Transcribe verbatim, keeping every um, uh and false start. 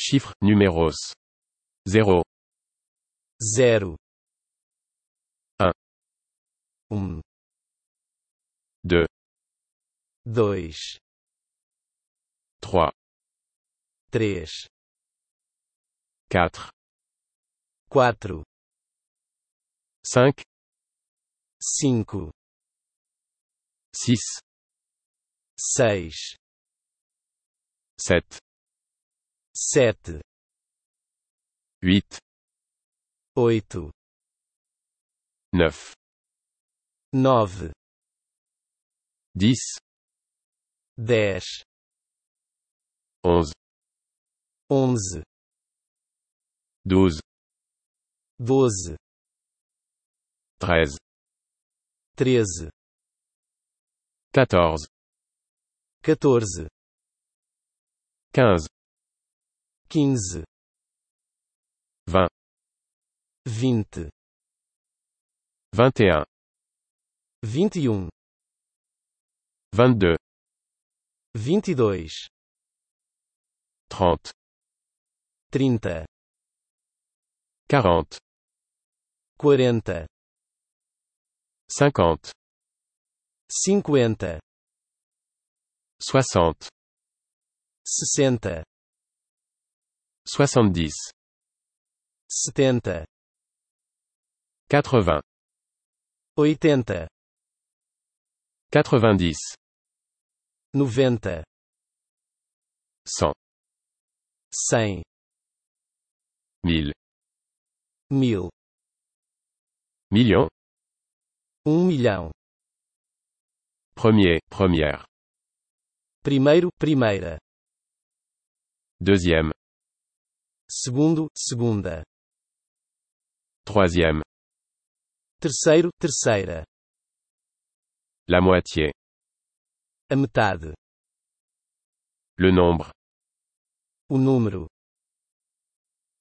Chiffres, numéros. zéro. Zero. Un. Um. Deux. Dois. Trois. Três. Quatre. Quatro. Cinq. Cinco. Six. Seis. Sept. Sete. Huit. Oito. Neuf. Nove. Dix. Dez. Onze. Onze. Douze. Doze. Treize. Treze. Quatorze. Quatorze. Quinze. Quinze. Vingt. Vinte. Vingt et un. Vinte e um. Vingt-deux. Vinte e dois. Trente. Trinta. Quarante. Quarenta. Cinquante. Cinquenta. Soixante. Sessenta. Soixante-dix. Setenta. Quatre-vingts. Oitenta. Quatre-vingt-dix. Noventa. Cent. Cem. Mille. Mil. Million. Um milhão. Premier, première. Primeiro, primeira. Deuxième. Segundo, segunda. Troisième. Terceiro, terceira. La moitié. A metade. Le nombre. O número.